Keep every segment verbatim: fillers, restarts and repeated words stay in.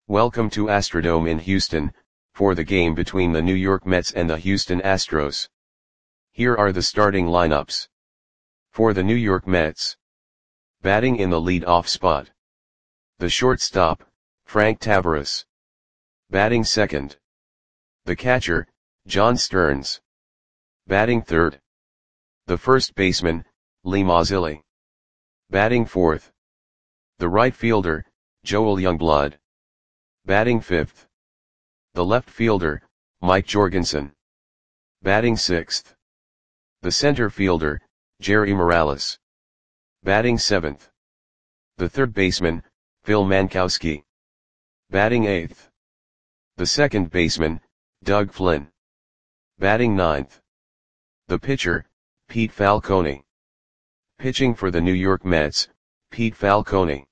Welcome to Astrodome in Houston, for the game between the New York Mets and the Houston Astros. Here are the starting lineups. For the New York Mets. Batting in the lead-off spot. The shortstop, Frank Taveras. Batting second. The catcher, John Stearns. Batting third. The first baseman, Lee Mazzilli. Batting fourth. The right fielder, Joel Youngblood. Batting fifth. The left fielder, Mike Jorgensen. Batting sixth. The center fielder, Jerry Morales. Batting seventh. The third baseman, Phil Mankowski. Batting eighth. The second baseman, Doug Flynn. Batting ninth. The pitcher, Pete Falcone. Pitching for the New York Mets, Pete Falcone.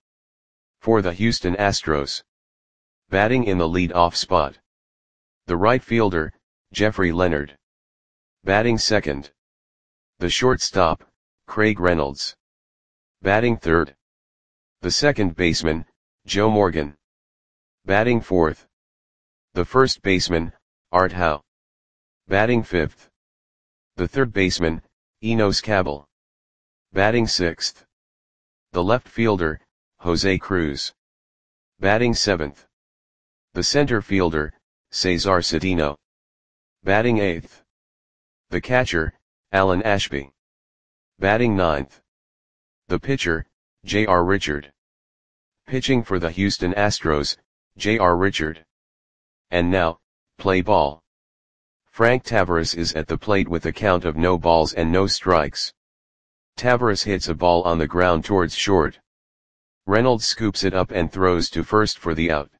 For the Houston Astros. Batting in the lead-off spot. The right fielder, Jeffrey Leonard. Batting second. The shortstop, Craig Reynolds. Batting third. The second baseman, Joe Morgan. Batting fourth. The first baseman, Art Howe. Batting fifth. The third baseman, Enos Cabell. Batting sixth. The left fielder, Jose Cruz. Batting seventh. The center fielder, Cesar Cedeno. Batting eighth. The catcher, Alan Ashby. Batting ninth. The pitcher, J R Richard. Pitching for the Houston Astros, J R Richard. And now, play ball. Frank Taveras is at the plate with a count of no balls and no strikes. Taveras hits a ball on the ground towards short. Reynolds scoops it up and throws to first for the out.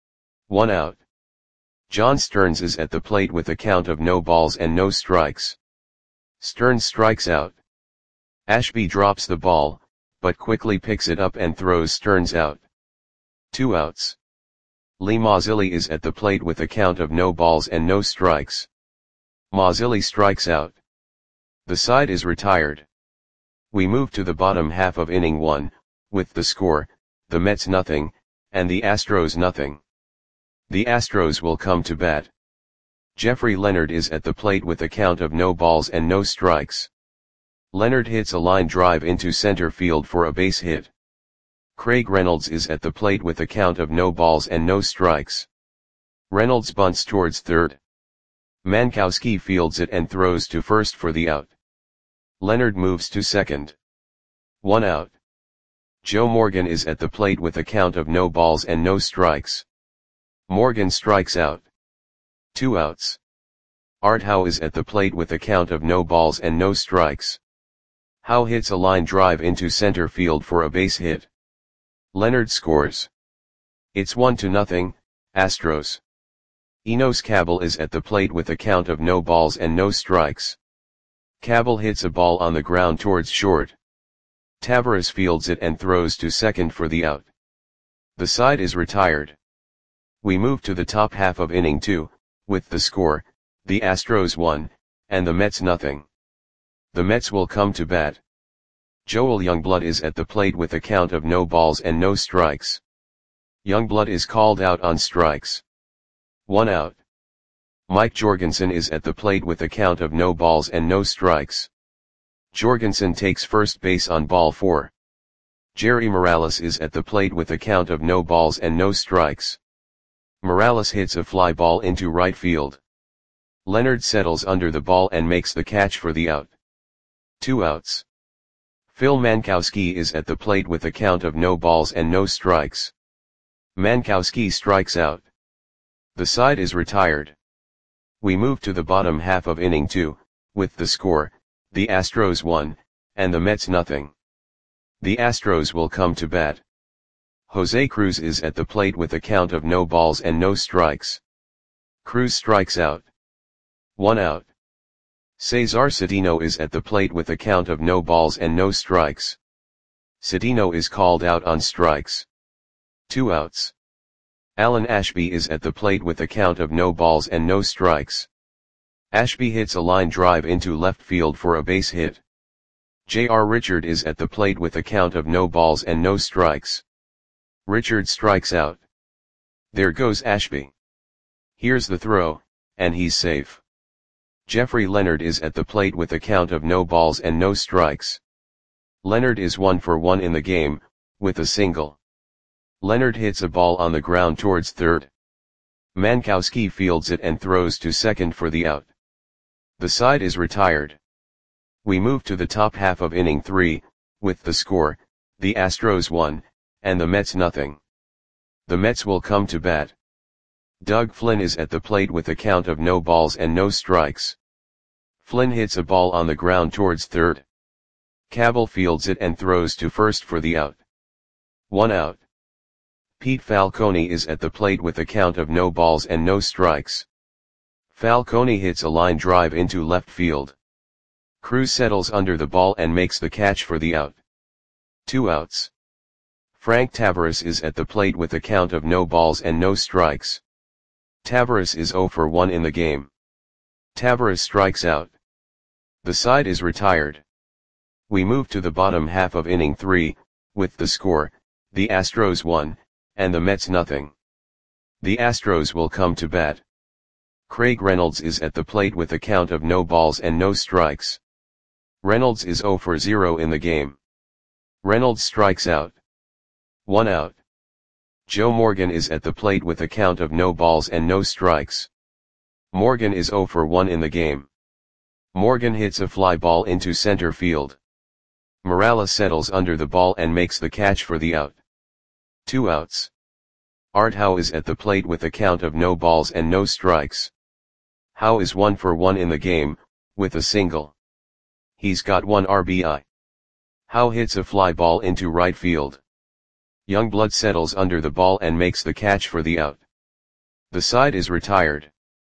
One out. John Stearns is at the plate with a count of no balls and no strikes. Stearns strikes out. Ashby drops the ball, but quickly picks it up and throws Stearns out. Two outs. Lee Mazzilli is at the plate with a count of no balls and no strikes. Mazzilli strikes out. The side is retired. We move to the bottom half of inning one, with the score, the Mets nothing, and the Astros nothing. The Astros will come to bat. Jeffrey Leonard is at the plate with a count of no balls and no strikes. Leonard hits a line drive into center field for a base hit. Craig Reynolds is at the plate with a count of no balls and no strikes. Reynolds bunts towards third. Mankowski fields it and throws to first for the out. Leonard moves to second. One out. Joe Morgan is at the plate with a count of no balls and no strikes. Morgan strikes out. Two outs. Art Howe is at the plate with a count of no balls and no strikes. Howe hits a line drive into center field for a base hit. Leonard scores. It's one to nothing, Astros. Enos Cabell is at the plate with a count of no balls and no strikes. Cabell hits a ball on the ground towards short. Taveras fields it and throws to second for the out. The side is retired. We move to the top half of inning two, with the score, the Astros one, and the Mets nothing. The Mets will come to bat. Joel Youngblood is at the plate with a count of no balls and no strikes. Youngblood is called out on strikes. One out. Mike Jorgensen is at the plate with a count of no balls and no strikes. Jorgensen takes first base on ball four. Jerry Morales is at the plate with a count of no balls and no strikes. Morales hits a fly ball into right field. Leonard settles under the ball and makes the catch for the out. Two outs. Phil Mankowski is at the plate with a count of no balls and no strikes. Mankowski strikes out. The side is retired. We move to the bottom half of inning two, with the score, the Astros one, and the Mets nothing. The Astros will come to bat. Jose Cruz is at the plate with a count of no balls and no strikes. Cruz strikes out. One out. Cesar Cedeno is at the plate with a count of no balls and no strikes. Cedeno is called out on strikes. Two outs. Alan Ashby is at the plate with a count of no balls and no strikes. Ashby hits a line drive into left field for a base hit. J R Richard is at the plate with a count of no balls and no strikes. Richard strikes out. There goes Ashby. Here's the throw, and he's safe. Jeffrey Leonard is at the plate with a count of no balls and no strikes. Leonard is one for one in the game, with a single. Leonard hits a ball on the ground towards third. Mankowski fields it and throws to second for the out. The side is retired. We move to the top half of inning three, with the score, the Astros one, and the Mets nothing. The Mets will come to bat. Doug Flynn is at the plate with a count of no balls and no strikes. Flynn hits a ball on the ground towards third. Cabell fields it and throws to first for the out. One out. Pete Falcone is at the plate with a count of no balls and no strikes. Falcone hits a line drive into left field. Cruz settles under the ball and makes the catch for the out. Two outs. Frank Taveras is at the plate with a count of no balls and no strikes. Taveras is zero for one in the game. Taveras strikes out. The side is retired. We move to the bottom half of inning three, with the score, the Astros one, and the Mets nothing. The Astros will come to bat. Craig Reynolds is at the plate with a count of no balls and no strikes. Reynolds is zero for zero in the game. Reynolds strikes out. One out. Joe Morgan is at the plate with a count of no balls and no strikes. Morgan is zero for one in the game. Morgan hits a fly ball into center field. Morales settles under the ball and makes the catch for the out. Two outs. Art Howe is at the plate with a count of no balls and no strikes. Howe is one for one in the game, with a single. He's got one R B I. Howe hits a fly ball into right field. Youngblood settles under the ball and makes the catch for the out. The side is retired.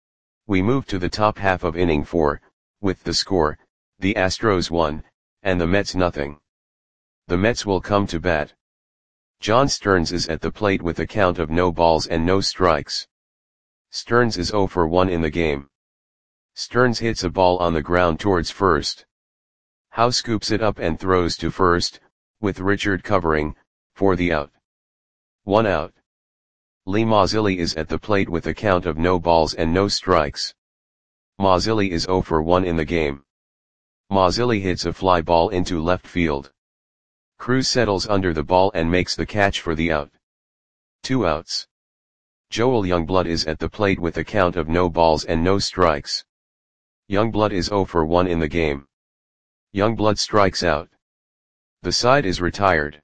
We move to the top half of inning four, with the score, the Astros one, and the Mets nothing. The Mets will come to bat. John Stearns is at the plate with a count of no balls and no strikes. Stearns is zero for one in the game. Stearns hits a ball on the ground towards first. Howe scoops it up and throws to first, with Richard covering, for the out. One out. Lee Mazzilli is at the plate with a count of no balls and no strikes. Mazzilli is zero for one in the game. Mazzilli hits a fly ball into left field. Cruz settles under the ball and makes the catch for the out. Two outs. Joel Youngblood is at the plate with a count of no balls and no strikes. Youngblood is zero for one in the game. Youngblood strikes out. The side is retired.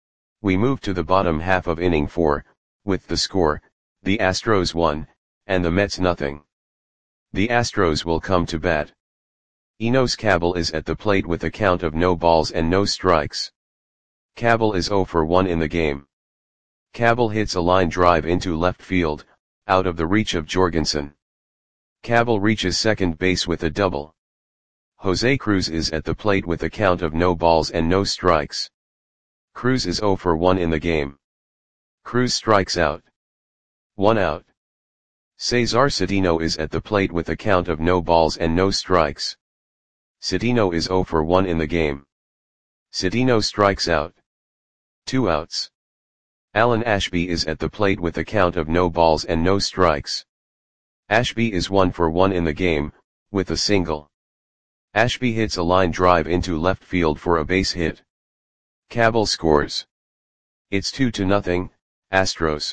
We move to the bottom half of inning four, with the score, the Astros one, and the Mets nothing. The Astros will come to bat. Enos Cabell is at the plate with a count of no balls and no strikes. Cabell is zero for one in the game. Cabell hits a line drive into left field, out of the reach of Jorgensen. Cabell reaches second base with a double. Jose Cruz is at the plate with a count of no balls and no strikes. Cruz is zero for one in the game. Cruz strikes out. One out. Cesar Cedeno is at the plate with a count of no balls and no strikes. Cedeno is zero for one in the game. Cedeno strikes out. Two outs. Alan Ashby is at the plate with a count of no balls and no strikes. Ashby is one for one in the game, with a single. Ashby hits a line drive into left field for a base hit. Cabell scores. It's two to nothing, Astros.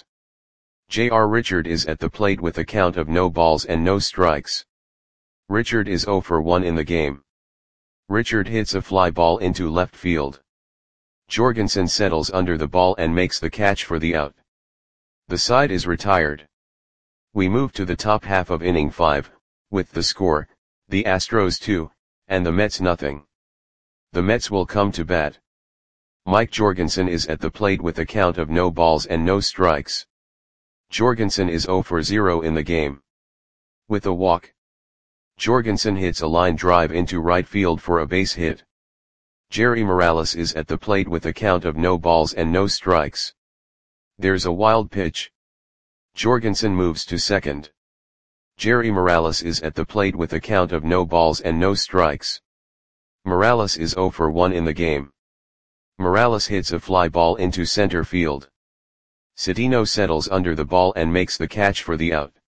J R Richard is at the plate with a count of no balls and no strikes. Richard is zero for one in the game. Richard hits a fly ball into left field. Jorgensen settles under the ball and makes the catch for the out. The side is retired. We move to the top half of inning five, with the score, the Astros two, and the Mets nothing. The Mets will come to bat. Mike Jorgensen is at the plate with a count of no balls and no strikes. Jorgensen is zero for zero in the game. With a walk. Jorgensen hits a line drive into right field for a base hit. Jerry Morales is at the plate with a count of no balls and no strikes. There's a wild pitch. Jorgensen moves to second. Jerry Morales is at the plate with a count of no balls and no strikes. Morales is zero for one in the game. Morales hits a fly ball into center field. Cedeno settles under the ball and makes the catch for the out.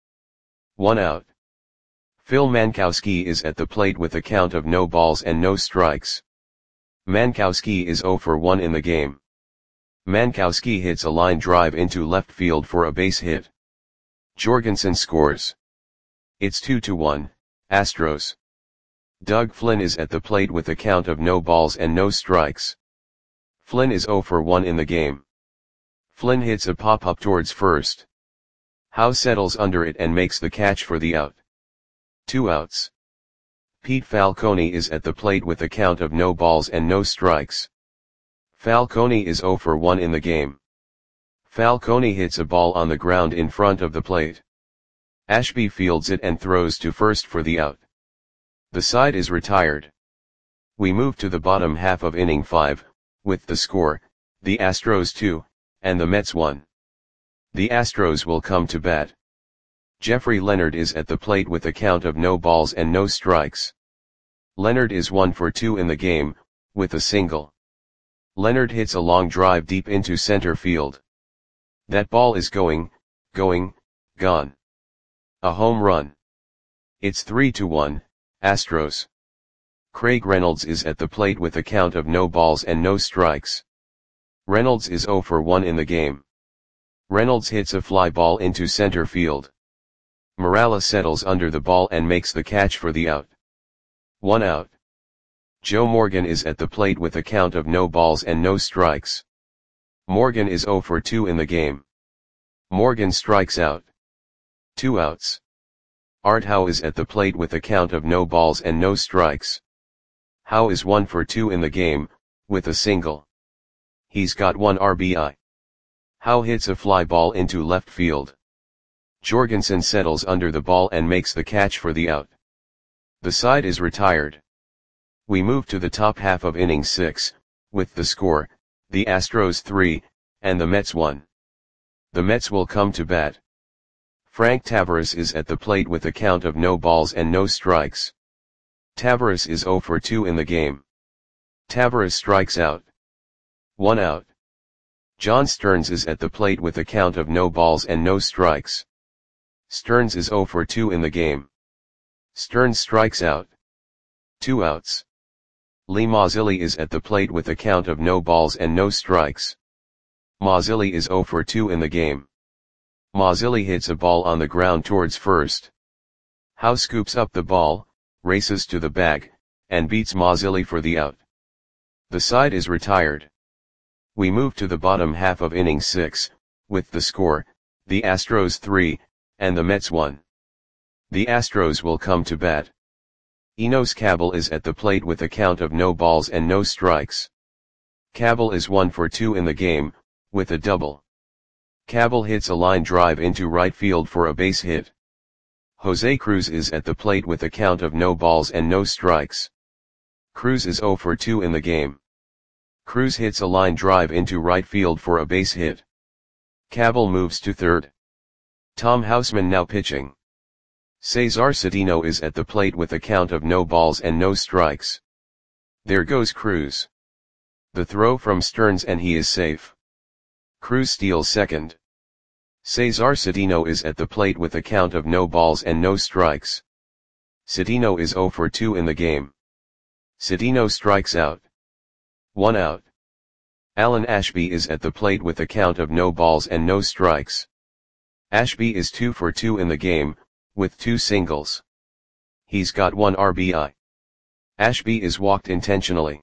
One out. Phil Mankowski is at the plate with a count of no balls and no strikes. Mankowski is zero for one in the game. Mankowski hits a line drive into left field for a base hit. Jorgensen scores. It's two to one, Astros. Doug Flynn is at the plate with a count of no balls and no strikes. Flynn is zero for one in the game. Flynn hits a pop-up towards first. Howe settles under it and makes the catch for the out. Two outs. Pete Falcone is at the plate with a count of no balls and no strikes. Falcone is zero for one in the game. Falcone hits a ball on the ground in front of the plate. Ashby fields it and throws to first for the out. The side is retired. We move to the bottom half of inning five, with the score, the Astros two, and the Mets one. The Astros will come to bat. Jeffrey Leonard is at the plate with a count of no balls and no strikes. Leonard is one for two in the game, with a single. Leonard hits a long drive deep into center field. That ball is going, going, gone. A home run. It's three to one, Astros. Craig Reynolds is at the plate with a count of no balls and no strikes. Reynolds is zero for one in the game. Reynolds hits a fly ball into center field. Morales settles under the ball and makes the catch for the out. One out. Joe Morgan is at the plate with a count of no balls and no strikes. Morgan is zero for two in the game. Morgan strikes out. Two outs. Art Howe is at the plate with a count of no balls and no strikes. Howe is one for two in the game, with a single. He's got one R B I. Howe hits a fly ball into left field. Jorgensen settles under the ball and makes the catch for the out. The side is retired. We move to the top half of inning six, with the score, the Astros three, and the Mets one. The Mets will come to bat. Frank Taveras is at the plate with a count of no balls and no strikes. Taveras is zero for two in the game. Taveras strikes out. One out. John Stearns is at the plate with a count of no balls and no strikes. Stearns is zero for two in the game. Stearns strikes out. Two outs. Lee Mazzilli is at the plate with a count of no balls and no strikes. Mazzilli is zero for two in the game. Mazzilli hits a ball on the ground towards first. Howe scoops up the ball, races to the bag, and beats Mazzilli for the out. The side is retired. We move to the bottom half of inning six, with the score, the Astros three, and the Mets one. The Astros will come to bat. Enos Cabell is at the plate with a count of no balls and no strikes. Cabell is one for two in the game, with a double. Cabell hits a line drive into right field for a base hit. Jose Cruz is at the plate with a count of no balls and no strikes. Cruz is zero for two in the game. Cruz hits a line drive into right field for a base hit. Cabell moves to third. Tom Houseman now pitching. Cesar Cedeno is at the plate with a count of no balls and no strikes. There goes Cruz. The throw from Stearns and he is safe. Cruz steals second. Cesar Cedeno is at the plate with a count of no balls and no strikes. Cedeno is zero for two in the game. Cedeno strikes out. One out. Alan Ashby is at the plate with a count of no balls and no strikes. Ashby is two for two in the game, with two singles. He's got one R B I. Ashby is walked intentionally.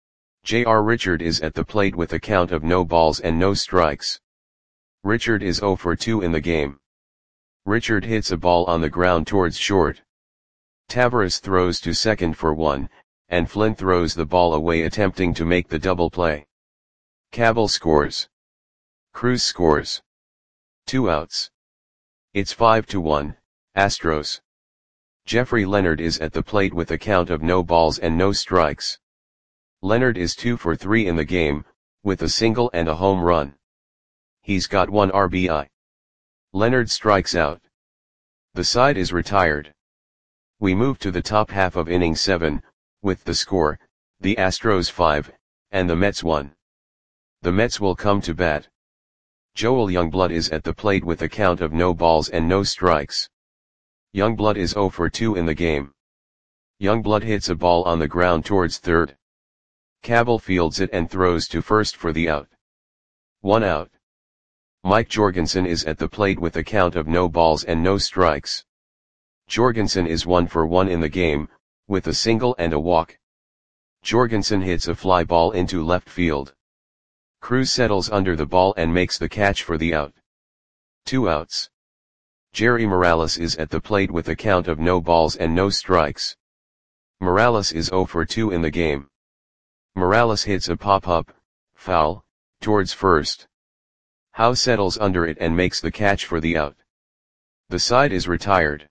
J R Richard is at the plate with a count of no balls and no strikes. Richard is zero for two in the game. Richard hits a ball on the ground towards short. Taveras throws to second for one, and Flynn throws the ball away attempting to make the double play. Cabell scores. Cruz scores. Two outs. It's five to one, Astros. Jeffrey Leonard is at the plate with a count of no balls and no strikes. Leonard is two for three in the game, with a single and a home run. He's got one R B I. Leonard strikes out. The side is retired. We move to the top half of inning seven, with the score, the Astros five, and the Mets one. The Mets will come to bat. Joel Youngblood is at the plate with a count of no balls and no strikes. Youngblood is zero for two in the game. Youngblood hits a ball on the ground towards third. Cabell fields it and throws to first for the out. One out. Mike Jorgensen is at the plate with a count of no balls and no strikes. Jorgensen is one for one in the game, with a single and a walk. Jorgensen hits a fly ball into left field. Cruz settles under the ball and makes the catch for the out. Two outs. Jerry Morales is at the plate with a count of no balls and no strikes. Morales is zero for two in the game. Morales hits a pop-up, foul, towards first. Howe settles under it and makes the catch for the out. The side is retired.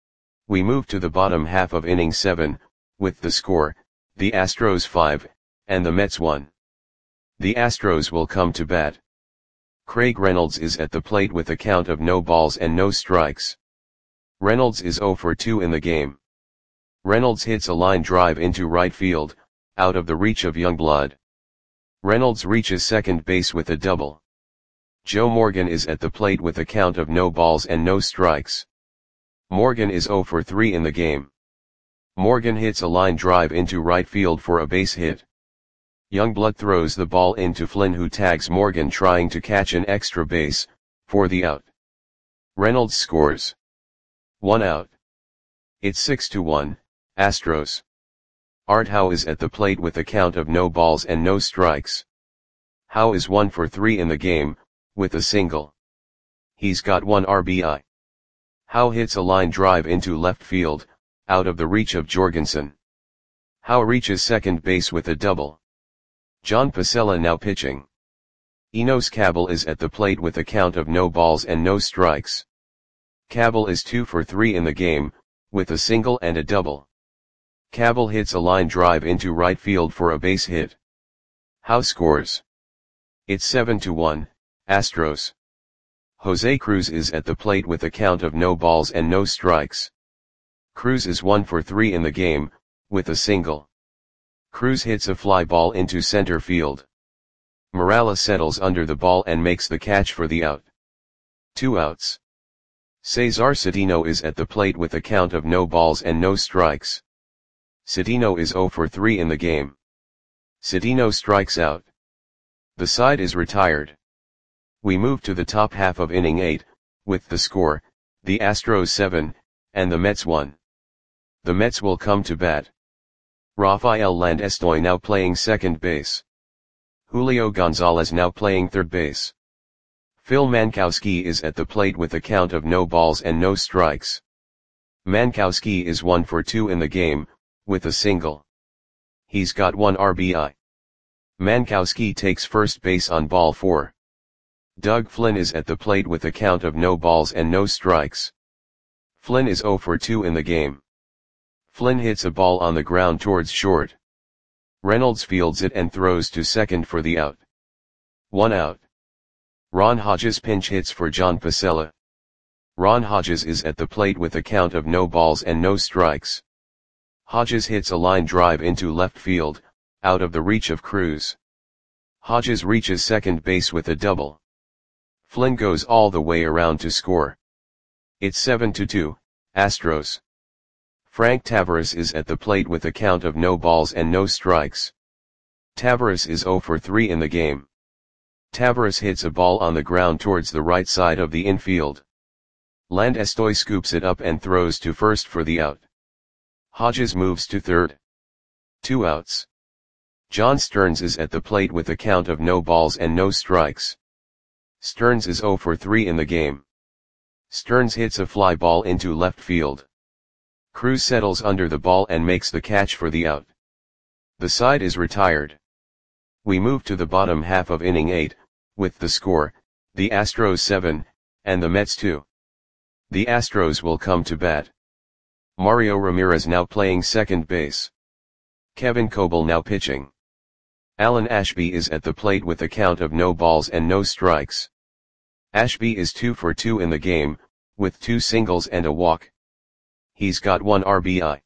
We move to the bottom half of inning seven, with the score, the Astros five, and the Mets one. The Astros will come to bat. Craig Reynolds is at the plate with a count of no balls and no strikes. Reynolds is zero for two in the game. Reynolds hits a line drive into right field, out of the reach of Youngblood. Reynolds reaches second base with a double. Joe Morgan is at the plate with a count of no balls and no strikes. Morgan is zero for three in the game. Morgan hits a line drive into right field for a base hit. Youngblood throws the ball into Flynn, who tags Morgan trying to catch an extra base, for the out. Reynolds scores. One out. It's six to one, Astros. Art Howe is at the plate with a count of no balls and no strikes. Howe is one for three in the game, with a single. He's got one R B I. Howe hits a line drive into left field, out of the reach of Jorgensen. Howe reaches second base with a double. John Pacella now pitching. Enos Cabell is at the plate with a count of no balls and no strikes. Cabell is two for three in the game, with a single and a double. Cabell hits a line drive into right field for a base hit. Howe scores. It's seven to one, Astros. Jose Cruz is at the plate with a count of no balls and no strikes. Cruz is one for three in the game, with a single. Cruz hits a fly ball into center field. Morales settles under the ball and makes the catch for the out. Two outs. Cesar Cedeno is at the plate with a count of no balls and no strikes. Cedeno is zero for three in the game. Cedeno strikes out. The side is retired. We move to the top half of inning eight, with the score, the Astros seven, and the Mets one. The Mets will come to bat. Rafael Landestoy now playing second base. Julio Gonzalez now playing third base. Phil Mankowski is at the plate with a count of no balls and no strikes. Mankowski is one for two in the game, with a single. He's got one R B I. Mankowski takes first base on ball four. Doug Flynn is at the plate with a count of no balls and no strikes. Flynn is zero for two in the game. Flynn hits a ball on the ground towards short. Reynolds fields it and throws to second for the out. One out. Ron Hodges pinch hits for John Pacella. Ron Hodges is at the plate with a count of no balls and no strikes. Hodges hits a line drive into left field, out of the reach of Cruz. Hodges reaches second base with a double. Flynn goes all the way around to score. It's seven to two, Astros. Frank Tavares is at the plate with a count of no balls and no strikes. Tavares is zero for three in the game. Tavares hits a ball on the ground towards the right side of the infield. Landestoy scoops it up and throws to first for the out. Hodges moves to third. Two outs. John Stearns is at the plate with a count of no balls and no strikes. Stearns is zero for three in the game. Stearns hits a fly ball into left field. Cruz settles under the ball and makes the catch for the out. The side is retired. We move to the bottom half of inning eight, with the score, the Astros seven, and the Mets two. The Astros will come to bat. Mario Ramirez now playing second base. Kevin Coble now pitching. Alan Ashby is at the plate with a count of no balls and no strikes. Ashby is two for two in the game, with two singles and a walk. He's got one R B I.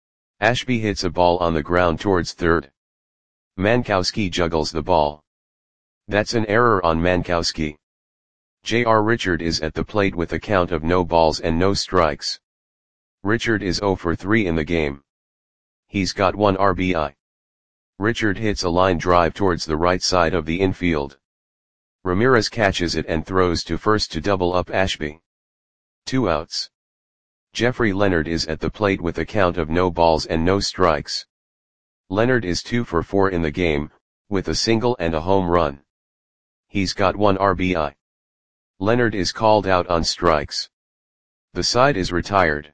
Ashby hits a ball on the ground towards third. Mankowski juggles the ball. That's an error on Mankowski. J R Richard is at the plate with a count of no balls and no strikes. Richard is zero for three in the game. He's got one R B I. Richard hits a line drive towards the right side of the infield. Ramirez catches it and throws to first to double up Ashby. Two outs. Jeffrey Leonard is at the plate with a count of no balls and no strikes. Leonard is two for four in the game, with a single and a home run. He's got one R B I. Leonard is called out on strikes. The side is retired.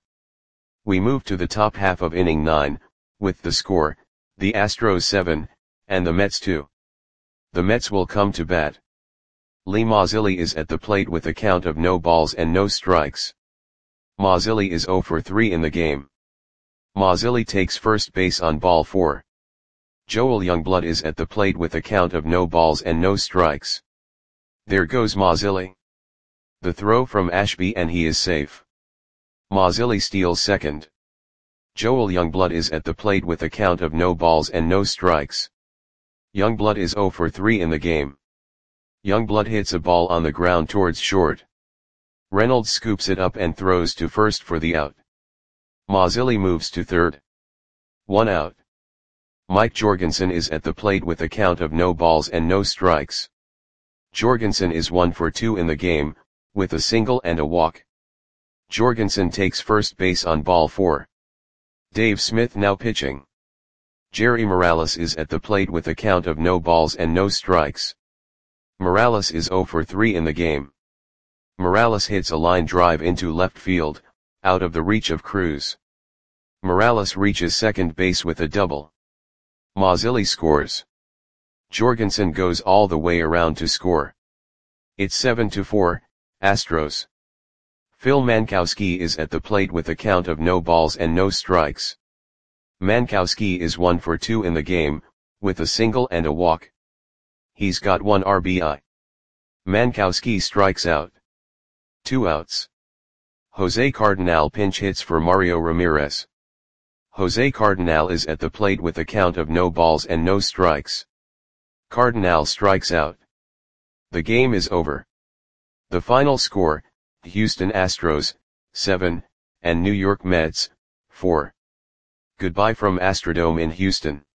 We move to the top half of inning nine, with the score, the Astros seven, and the Mets two. The Mets will come to bat. Lee Mazzilli is at the plate with a count of no balls and no strikes. Mazzilli is zero for three in the game. Mazzilli takes first base on ball four. Joel Youngblood is at the plate with a count of no balls and no strikes. There goes Mazzilli. The throw from Ashby and he is safe. Mazzilli steals second. Joel Youngblood is at the plate with a count of no balls and no strikes. Youngblood is zero for three in the game. Youngblood hits a ball on the ground towards short. Reynolds scoops it up and throws to first for the out. Mazzilli moves to third. One out. Mike Jorgensen is at the plate with a count of no balls and no strikes. Jorgensen is one for two in the game, with a single and a walk. Jorgensen takes first base on ball four. Dave Smith now pitching. Jerry Morales is at the plate with a count of no balls and no strikes. Morales is zero for three in the game. Morales hits a line drive into left field, out of the reach of Cruz. Morales reaches second base with a double. Mazzilli scores. Jorgensen goes all the way around to score. It's seven to four, Astros. Phil Mankowski is at the plate with a count of no balls and no strikes. Mankowski is one for two in the game, with a single and a walk. He's got one R B I. Mankowski strikes out. Two outs. Jose Cardenal pinch hits for Mario Ramirez. Jose Cardenal is at the plate with a count of no balls and no strikes. Cardenal strikes out. The game is over. The final score, Houston Astros, seven, and New York Mets, four. Goodbye from Astrodome in Houston.